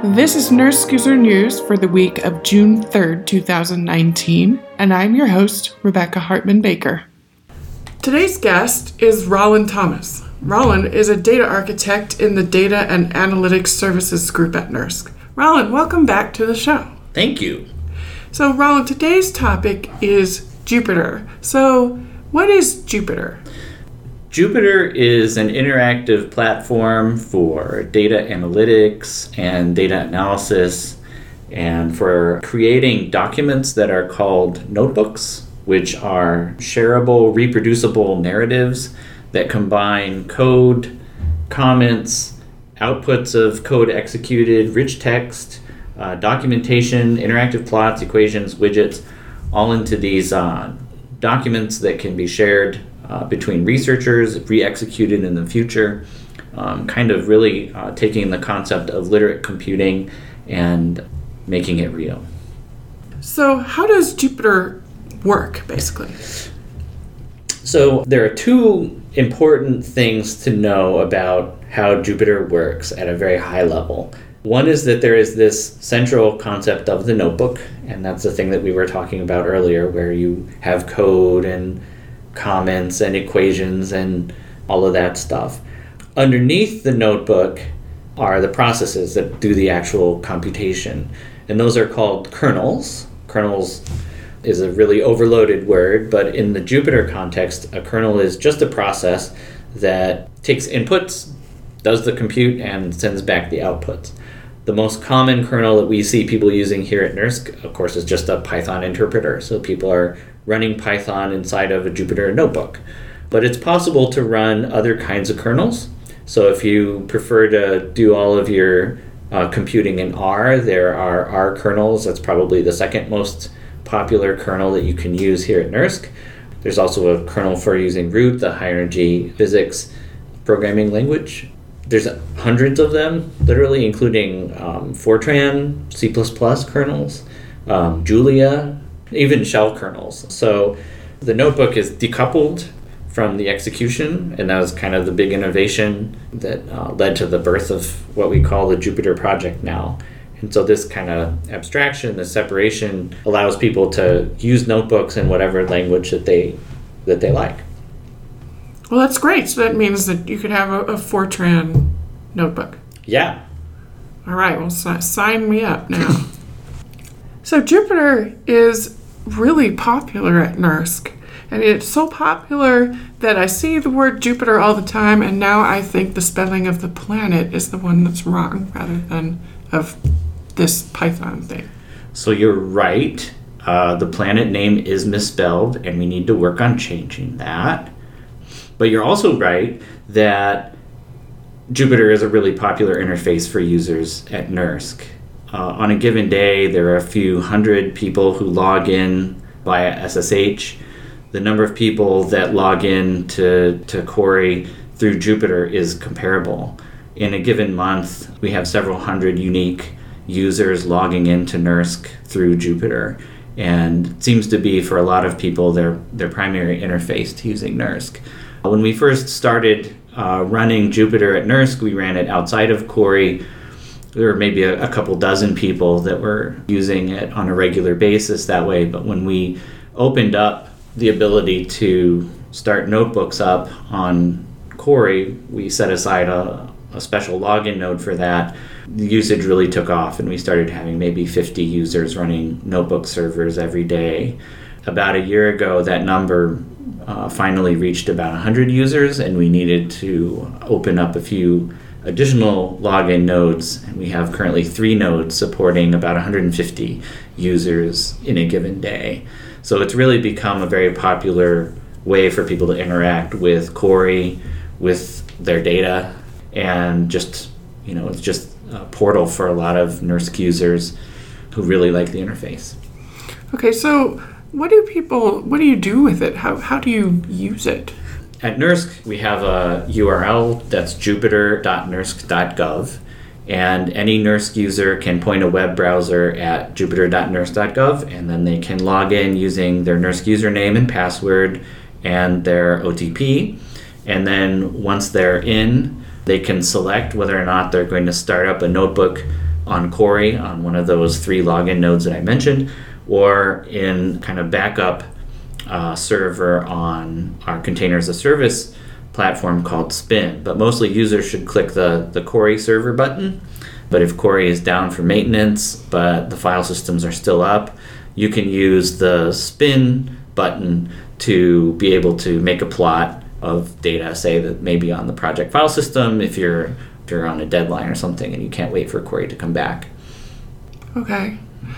This is NERSC User News for the week of June 3rd, 2019, and I'm your host, Rebecca Hartman-Baker. Today's guest is Roland Thomas. Roland is a data architect in the Data and Analytics Services Group at NERSC. Roland, welcome back to the show. Thank you. So, Roland, today's topic is Jupyter. So, what is Jupyter? Jupyter is an interactive platform for data analytics and data analysis and for creating documents that are called notebooks, which are shareable, reproducible narratives that combine code, comments, outputs of code executed, rich text, documentation, interactive plots, equations, widgets, all into these documents that can be shared between researchers, re-executed in the future, kind of really taking the concept of literate computing and making it real. So how does Jupyter work, basically? So there are two important things to know about how Jupyter works at a very high level. One is that there is this central concept of the notebook, and that's the thing that we were talking about earlier, where you have code and comments and equations and all of that stuff. Underneath the notebook are the processes that do the actual computation, and those are called kernels. Kernels is a really overloaded word, but in the Jupyter context, a kernel is just a process that takes inputs, does the compute, and sends back the outputs. The most common kernel that we see people using here at NERSC, of course, is just a Python interpreter. So people are running Python inside of a Jupyter notebook. But it's possible to run other kinds of kernels. So if you prefer to do all of your computing in R, there are R kernels. That's probably the second most popular kernel that you can use here at NERSC. There's also a kernel for using Root, the high-energy physics programming language. There's hundreds of them, literally, including Fortran, C++ kernels, Julia, even shell kernels. So the notebook is decoupled from the execution, and that was kind of the big innovation that led to the birth of what we call the Jupyter project now. And so this kind of abstraction, this separation, allows people to use notebooks in whatever language that they like. Well, that's great. So that means that you could have a Fortran notebook. Yeah. All right. Well, sign me up now. So Jupyter is really popular at NERSC. And it's so popular that I see the word Jupyter all the time, and now I think the spelling of the planet is the one that's wrong rather than of this Python thing. So you're right. The planet name is misspelled, and we need to work on changing that. But you're also right that Jupyter is a really popular interface for users at NERSC. On a given day, there are a few hundred people who log in via SSH. The number of people that log in to Cori through Jupyter is comparable. In a given month, we have several hundred unique users logging into NERSC through Jupyter. And it seems to be, for a lot of people, their primary interface to using NERSC. When we first started running Jupyter at NERSC, we ran it outside of Cori. There were maybe a couple dozen people that were using it on a regular basis that way. But when we opened up the ability to start notebooks up on Cori, we set aside a special login node for that. The usage really took off, and we started having maybe 50 users running notebook servers every day. About a year ago, that number finally reached about 100 users, and we needed to open up a few additional login nodes, and we have currently 3 nodes supporting about 150 users in a given day. So it's really become a very popular way for people to interact with Cori, with their data, and just, it's just a portal for a lot of NERSC users who really like the interface. Okay, so what do you do with it? How do you use it? At NERSC, we have a URL that's jupyter.nersc.gov, and any NERSC user can point a web browser at jupyter.nersc.gov, and then they can log in using their NERSC username and password and their OTP. And then once they're in, they can select whether or not they're going to start up a notebook on Cori on one of those 3 login nodes that I mentioned, or in kind of backup server on our container as a service platform called Spin. But mostly users should click the Cori server button. But if Cori is down for maintenance, but the file systems are still up, you can use the Spin button to be able to make a plot of data, say that maybe on the project file system, if you're on a deadline or something and you can't wait for Cori to come back. Okay.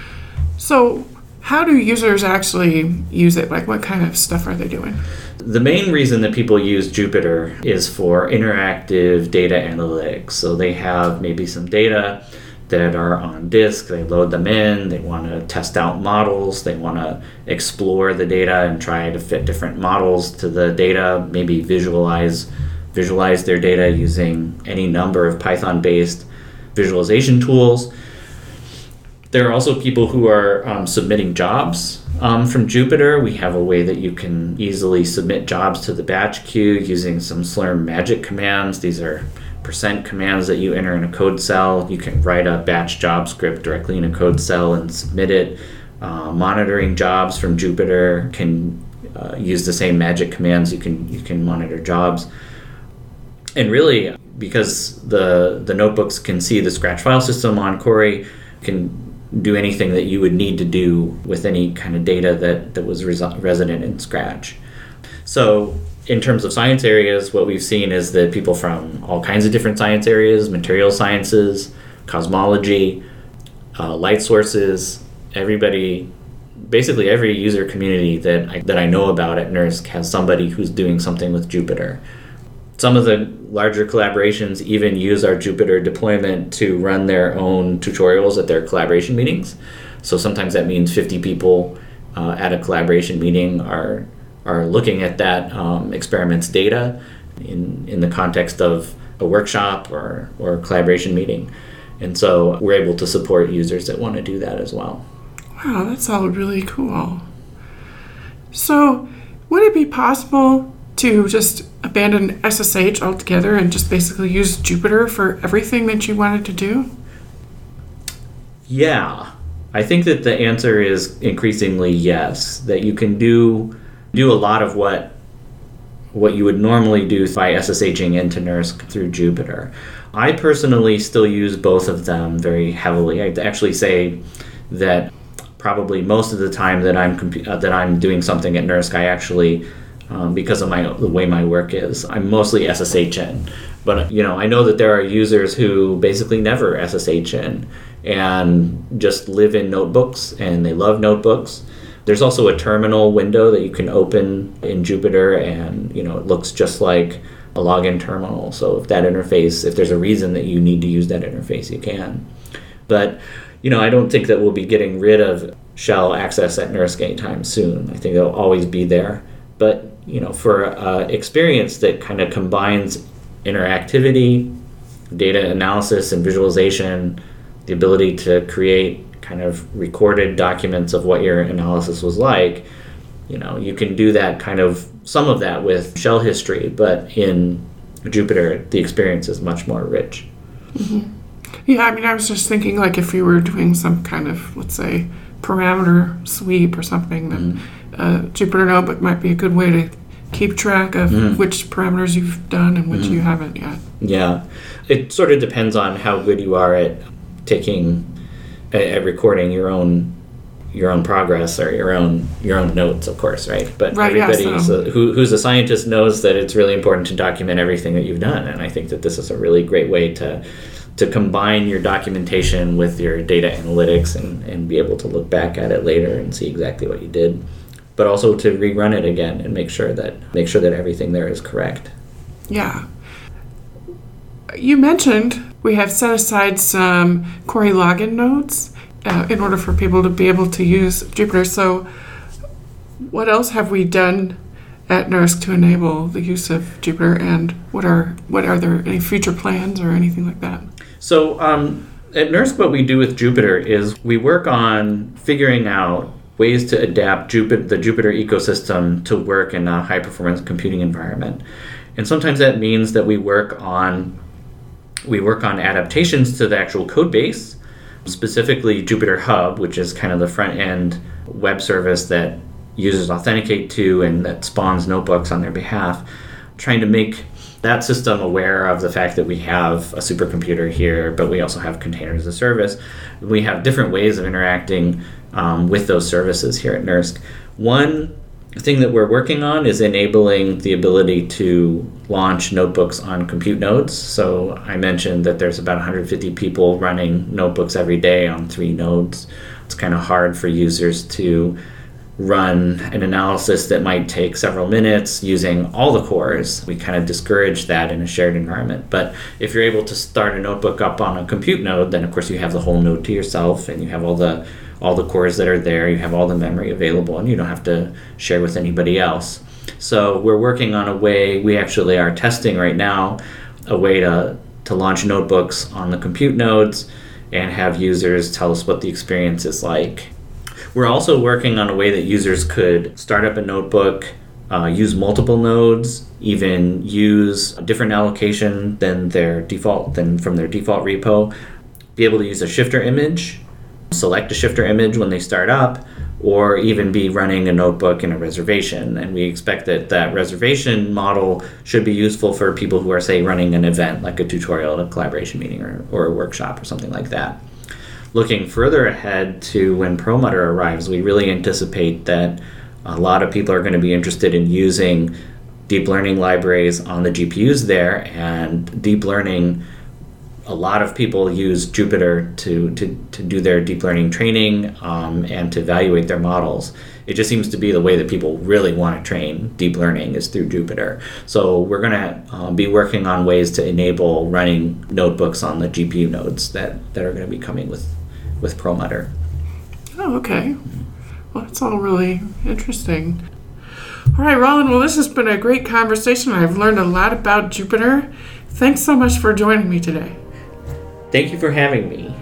So how do users actually use it? Like, what kind of stuff are they doing? The main reason that people use Jupyter is for interactive data analytics. So they have maybe some data that are on disk, they load them in, they want to test out models, they want to explore the data and try to fit different models to the data, maybe visualize their data using any number of Python-based visualization tools. There are also people who are submitting jobs from Jupyter. We have a way that you can easily submit jobs to the batch queue using some Slurm magic commands. These are % commands that you enter in a code cell. You can write a batch job script directly in a code cell and submit it. Monitoring jobs from Jupyter can use the same magic commands. You can monitor jobs. And really, because the notebooks can see the Scratch file system on Cori, can do anything that you would need to do with any kind of data that was resident in Scratch. So in terms of science areas, what we've seen is that people from all kinds of different science areas, material sciences, cosmology, light sources, everybody, basically every user community that I know about at NERSC has somebody who's doing something with Jupyter. Some of the larger collaborations even use our Jupyter deployment to run their own tutorials at their collaboration meetings. So sometimes that means 50 people at a collaboration meeting are looking at that experiment's data in the context of a workshop or a collaboration meeting. And so we're able to support users that want to do that as well. Wow, that's all really cool. So would it be possible to just abandon SSH altogether and just basically use Jupyter for everything that you wanted to do? Yeah, I think that the answer is increasingly yes, that you can do a lot of what you would normally do by SSHing into NERSC through Jupyter. I personally still use both of them very heavily. I'd actually say that probably most of the time that I'm doing something at NERSC, I actually because of the way my work is, I'm mostly SSH in. But I know that there are users who basically never SSH in and just live in notebooks, and they love notebooks. There's also a terminal window that you can open in Jupyter, and it looks just like a login terminal. So if there's a reason that you need to use that interface, you can. But I don't think that we'll be getting rid of shell access at NERSC anytime soon. I think it'll always be there. But for experience that kind of combines interactivity, data analysis and visualization, the ability to create kind of recorded documents of what your analysis was like, you can do that some of that with shell history, but in Jupyter, the experience is much more rich. Mm-hmm. Yeah, I was just thinking, like, if you were doing some kind of, let's say, parameter sweep or something, then Jupyter Notebook might be a good way to keep track of which parameters you've done and which you haven't yet. Yeah, it sort of depends on how good you are at recording your own progress or your own notes, of course, right? But everybody who's a scientist knows that it's really important to document everything that you've done, and I think that this is a really great way to combine your documentation with your data analytics and be able to look back at it later and see exactly what you did, but also to rerun it again and make sure that everything there is correct. Yeah. You mentioned we have set aside some Cori login nodes in order for people to be able to use Jupyter. So what else have we done at NERSC to enable the use of Jupyter, and what are there any future plans or anything like that? So at NERSC, what we do with Jupyter is we work on figuring out ways to adapt the Jupyter ecosystem to work in a high-performance computing environment. And sometimes that means that we work on adaptations to the actual code base. specifically Jupyter Hub, which is kind of the front-end web service that users authenticate to and that spawns notebooks on their behalf, trying to make that system aware of the fact that we have a supercomputer here, but we also have containers as a service. We have different ways of interacting with those services here at NERSC. One thing that we're working on is enabling the ability to launch notebooks on compute nodes. So I mentioned that there's about 150 people running notebooks every day on 3 nodes. It's kind of hard for users to run an analysis that might take several minutes using all the cores. We kind of discourage that in a shared environment. But if you're able to start a notebook up on a compute node, then of course you have the whole node to yourself, and you have all the cores that are there, you have all the memory available, and you don't have to share with anybody else. So we're working on a way, we actually are testing right now, a way to launch notebooks on the compute nodes and have users tell us what the experience is like. We're also working on a way that users could start up a notebook, use multiple nodes, even use a different allocation than from their default repo, be able to use a shifter image, select a shifter image when they start up, or even be running a notebook in a reservation. And we expect that reservation model should be useful for people who are, say, running an event like a tutorial, a collaboration meeting, or a workshop or something like that. Looking further ahead to when Perlmutter arrives, we really anticipate that a lot of people are going to be interested in using deep learning libraries on the GPUs there, and deep learning, a lot of people use Jupyter to do their deep learning training and to evaluate their models. It just seems to be the way that people really want to train deep learning is through Jupyter. So we're going to be working on ways to enable running notebooks on the GPU nodes that are going to be coming with Perlmutter. Oh, okay. Well, that's all really interesting. All right, Roland, well, this has been a great conversation. I've learned a lot about Jupyter. Thanks so much for joining me today. Thank you for having me.